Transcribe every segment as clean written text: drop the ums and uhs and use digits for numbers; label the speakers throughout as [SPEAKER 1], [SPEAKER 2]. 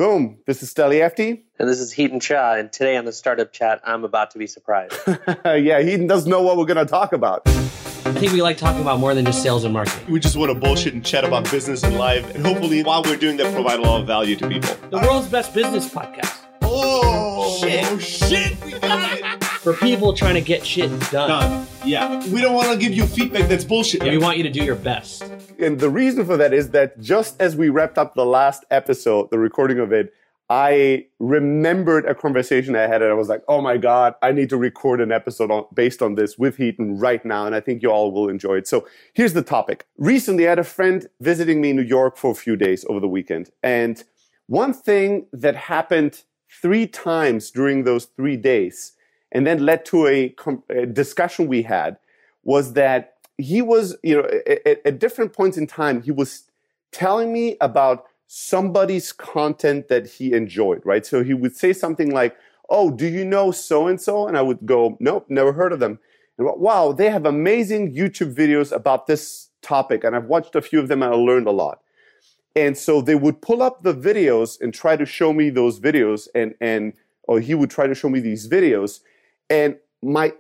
[SPEAKER 1] Boom. This is Steli FT.
[SPEAKER 2] And this is Heaton Cha. And today on the Startup Chat, I'm about to be surprised.
[SPEAKER 1] Yeah, Heaton doesn't know what we're going to talk about.
[SPEAKER 3] I think we like talking about more than just sales and marketing.
[SPEAKER 4] We just want to bullshit and chat about business and life. And hopefully, while we're doing that, provide a lot of value to people.
[SPEAKER 3] The world's best business podcast.
[SPEAKER 4] Oh, shit. We got it.
[SPEAKER 3] For people trying to get shit done.
[SPEAKER 4] Yeah. We don't want to give you feedback that's bullshit.
[SPEAKER 3] We want you to do your best.
[SPEAKER 1] And the reason for that is that just as we wrapped up the last episode, the recording of it, I remembered a conversation I had and I was like, oh my God, I need to record an episode based on this with Heaton right now. And I think you all will enjoy it. So here's the topic. Recently, I had a friend visiting me in New York for a few days over the weekend. And one thing that happened 3 times during those 3 days and then led to a discussion we had was that he was, at different points in time, he was telling me about somebody's content that he enjoyed, right? So he would say something like, oh, do you know so-and-so? And I would go, nope, never heard of them. And wow, they have amazing YouTube videos about this topic. And I've watched a few of them and I learned a lot. And so they would pull up the videos and try to show me those videos or he would try to show me these videos. And my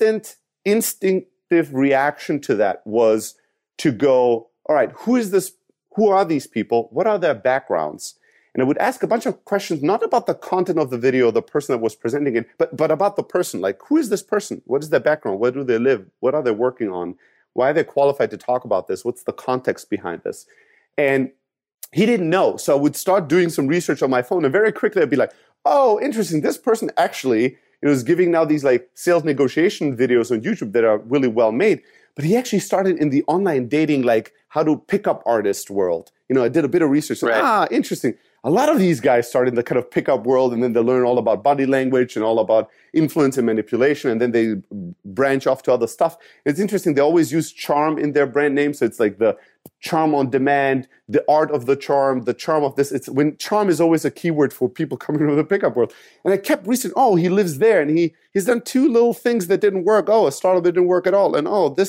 [SPEAKER 1] instinctive reaction to that was to go, all right, who is this? Who are these people? What are their backgrounds? And I would ask a bunch of questions, not about the content of the video, the person that was presenting it, but about the person. Like, who is this person? What is their background? Where do they live? What are they working on? Why are they qualified to talk about this? What's the context behind this? And he didn't know. So I would start doing some research on my phone and very quickly I'd be like, oh, interesting. This person actually is giving now these like sales negotiation videos on YouTube that are really well made. But he actually started in the online dating, like how to pick up artist world. I did a bit of research. Right. Interesting. A lot of these guys start in the kind of pickup world and then they learn all about body language and all about influence and manipulation. And then they branch off to other stuff. It's interesting. They always use charm in their brand name. So it's like the charm on demand, the art of the charm of this. It's when charm is always a keyword for people coming from the pickup world. And I kept researching, oh, he lives there and he's done 2 little things that didn't work. Oh, a startup that didn't work at all. And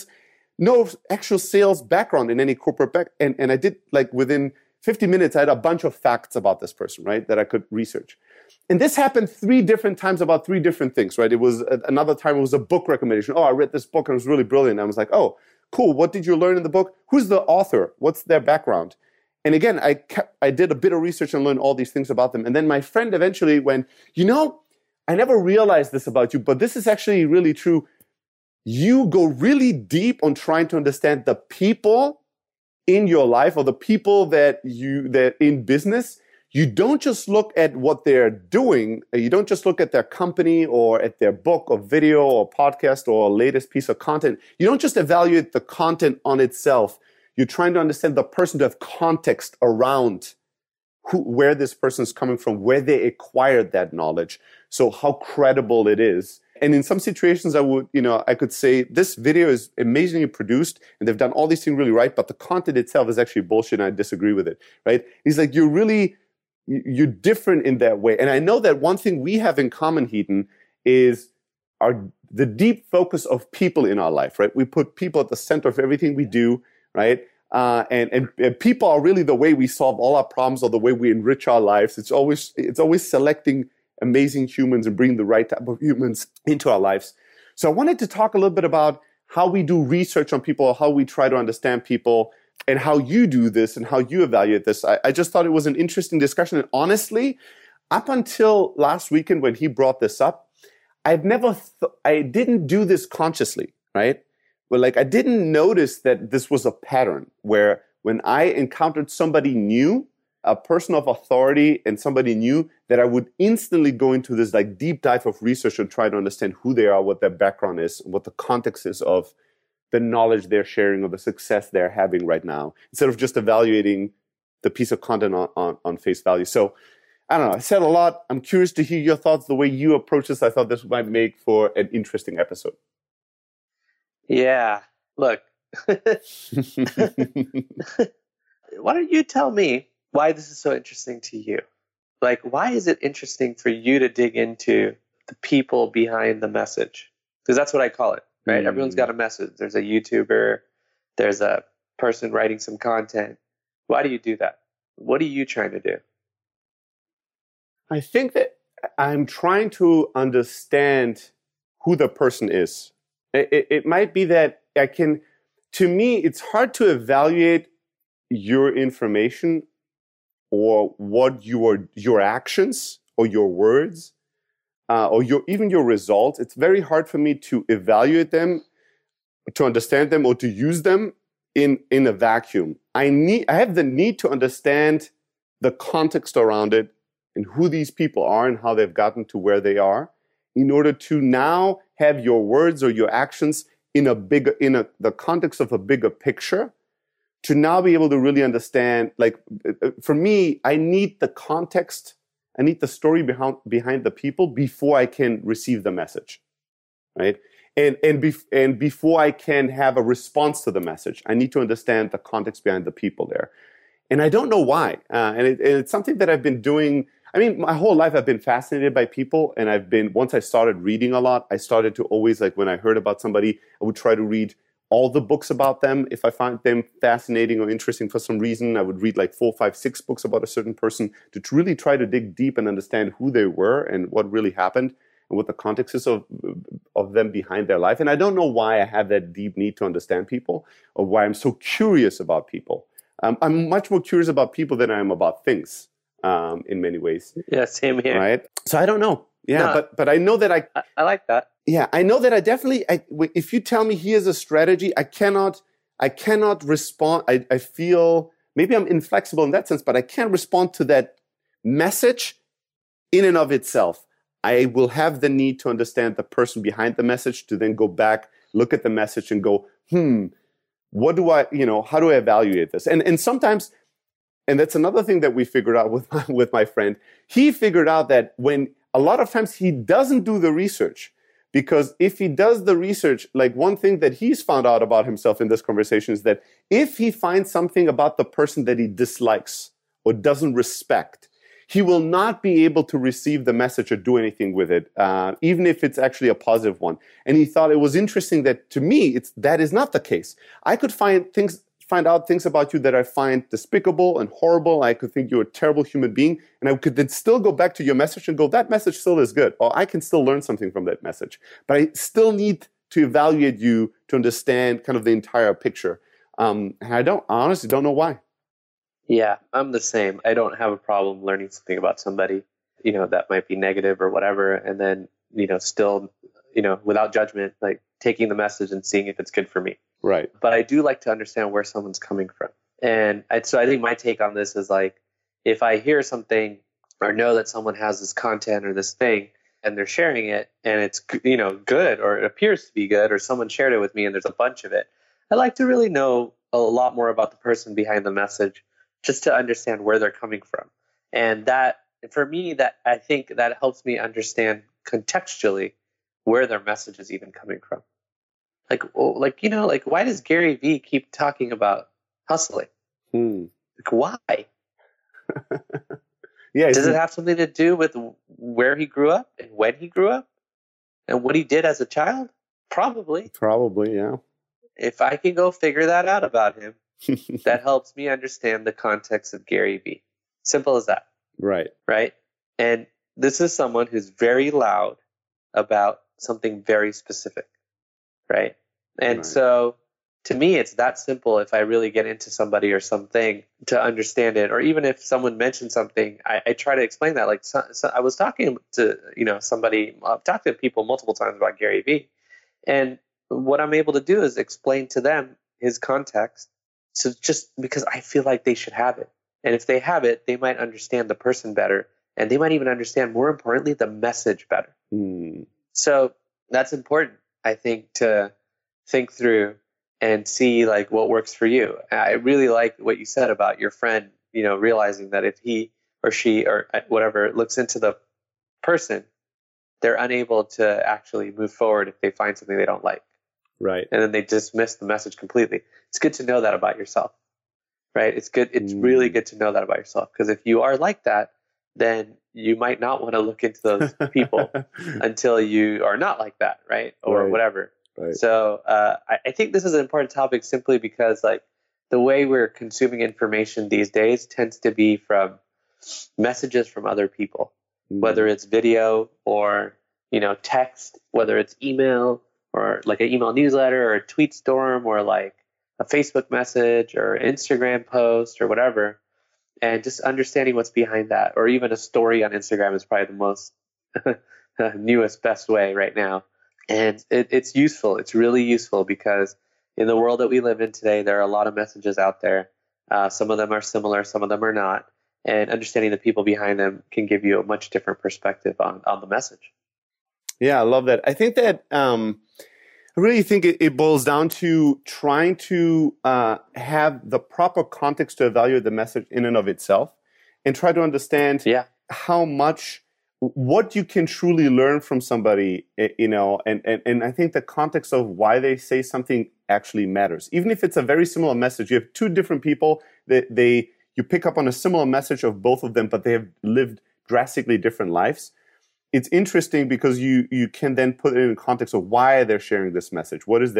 [SPEAKER 1] no actual sales background in any corporate and I did like within 50 minutes, I had a bunch of facts about this person, right, that I could research. And this happened 3 different times about 3 different things, right? It was another time it was a book recommendation. Oh, I read this book and it was really brilliant. I was like, oh, cool. What did you learn in the book? Who's the author? What's their background? And again, I did a bit of research and learned all these things about them. And then my friend eventually went, I never realized this about you, but this is actually really true. You go really deep on trying to understand the people in your life or the people that in business. You don't just look at what they're doing. You don't just look at their company or at their book or video or podcast or latest piece of content. You don't just evaluate the content on itself. You're trying to understand the person to have context around where this person is coming from, where they acquired that knowledge. So how credible it is. And in some situations, I could say this video is amazingly produced and they've done all these things really right, but the content itself is actually bullshit and I disagree with it, right? He's like, you're different in that way. And I know that one thing we have in common, Heaton, is the deep focus of people in our life, right? We put people at the center of everything we do, right? And people are really the way we solve all our problems or the way we enrich our lives. It's always selecting amazing humans and bring the right type of humans into our lives. So I wanted to talk a little bit about how we do research on people, how we try to understand people, and how you do this and how you evaluate this. I just thought it was an interesting discussion. And honestly, up until last weekend when he brought this up, I didn't do this consciously, right? But I didn't notice that this was a pattern where when I encountered somebody new, a person of authority and somebody new, that I would instantly go into this deep dive of research and try to understand who they are, what their background is, what the context is of the knowledge they're sharing or the success they're having right now, instead of just evaluating the piece of content on face value. So I don't know, I said a lot. I'm curious to hear your thoughts, the way you approach this. I thought this might make for an interesting episode.
[SPEAKER 2] Yeah, look. Why don't you tell me why this is so interesting to you? Why is it interesting for you to dig into the people behind the message? Because that's what I call it, right? Everyone's got a message. There's a YouTuber. There's a person writing some content. Why do you do that? What are you trying to do?
[SPEAKER 1] I think that I'm trying to understand who the person is. It might be that to me, it's hard to evaluate your information or what your actions or your words or even your results. It's very hard for me to evaluate them, to understand them, or to use them in a vacuum. I have the need to understand the context around it and who these people are and how they've gotten to where they are, in order to now have your words or your actions in the context of a bigger picture, to now be able to really understand. Like, for me, I need the context, I need the story behind the people before I can receive the message, right? And before I can have a response to the message, I need to understand the context behind the people there. And I don't know why. And it's something that I've been doing. I mean, my whole life I've been fascinated by people, and once I started reading a lot, I started to always, like, when I heard about somebody, I would try to read all the books about them. If I find them fascinating or interesting for some reason, I would read like 4, 5, 6 books about a certain person to really try to dig deep and understand who they were and what really happened and what the context is of them behind their life. And I don't know why I have that deep need to understand people, or why I'm so curious about people. I'm much more curious about people than I am about things. In many ways.
[SPEAKER 2] Yeah, same here.
[SPEAKER 1] Right? So I don't know. Yeah, no, but I know that
[SPEAKER 2] I like that.
[SPEAKER 1] Yeah, I know that I definitely, if you tell me here's a strategy, I cannot respond. I feel, maybe I'm inflexible in that sense, but I can't respond to that message in and of itself. I will have the need to understand the person behind the message, to then go back, look at the message and go, how do I evaluate this? And sometimes, and that's another thing that we figured out with my friend. He figured out that when a lot of times he doesn't do the research, because if he does the research, like, one thing that he's found out about himself in this conversation is that if he finds something about the person that he dislikes or doesn't respect, he will not be able to receive the message or do anything with it, even if it's actually a positive one. And he thought it was interesting that, to me, that is not the case. I could find out things about you that I find despicable and horrible. I could think you're a terrible human being, and I could then still go back to your message and go, that message still is good, or I can still learn something from that message. But I still need to evaluate you to understand kind of the entire picture. And I honestly don't know why.
[SPEAKER 2] Yeah, I'm the same. I don't have a problem learning something about somebody, that might be negative or whatever, and then, still, without judgment, like, taking the message and seeing if it's good for me.
[SPEAKER 1] Right.
[SPEAKER 2] But I do like to understand where someone's coming from. And so I think my take on this is, like, if I hear something or know that someone has this content or this thing and they're sharing it and it's, good, or it appears to be good, or someone shared it with me and there's a bunch of it, I like to really know a lot more about the person behind the message, just to understand where they're coming from. And that, for me, that I think that helps me understand contextually where their message is even coming from. Like, why does Gary Vee keep talking about hustling? Like, why?
[SPEAKER 1] Yeah.
[SPEAKER 2] Does it have something to do with where he grew up and when he grew up and what he did as a child? Probably.
[SPEAKER 1] Probably, yeah.
[SPEAKER 2] If I can go figure that out about him, that helps me understand the context of Gary Vee. Simple as that.
[SPEAKER 1] Right.
[SPEAKER 2] Right? And this is someone who's very loud about something very specific. Right? And so, to me, it's that simple. If I really get into somebody or something, to understand it, or even if someone mentions something, I try to explain that. Like, so I was talking to somebody. I've talked to people multiple times about Gary Vee, and what I'm able to do is explain to them his context. So just because I feel like they should have it, and if they have it, they might understand the person better, and they might even understand, more importantly, the message better. So that's important, I think, to think through and see, like, what works for you. I really like what you said about your friend, realizing that if he or she or whatever looks into the person, they're unable to actually move forward if they find something they don't like.
[SPEAKER 1] Right.
[SPEAKER 2] And then they dismiss the message completely. It's good to know that about yourself, right? It's good. It's really good to know that about yourself, because if you are like that, then you might not want to look into those people until you are not like that, right? Or whatever. Right. So I think this is an important topic, simply because, like, the way we're consuming information these days tends to be from messages from other people. whether it's video or, text, whether it's email or like an email newsletter or a tweet storm or like a Facebook message or Instagram post or whatever. And just understanding what's behind that, or even a story on Instagram is probably the most newest, best way right now. And it's useful. It's really useful because in the world that we live in today, there are a lot of messages out there. Some of them are similar, some of them are not. And understanding the people behind them can give you a much different perspective on the message.
[SPEAKER 1] Yeah, I love that. I think that I really think it boils down to trying to have the proper context to evaluate the message in and of itself, and try to understand how much, what you can truly learn from somebody, and I think the context of why they say something actually matters. Even if it's a very similar message, you have two different people that you pick up on a similar message of both of them, but they have lived drastically different lives. It's interesting because you can then put it in context of why they're sharing this message. What is their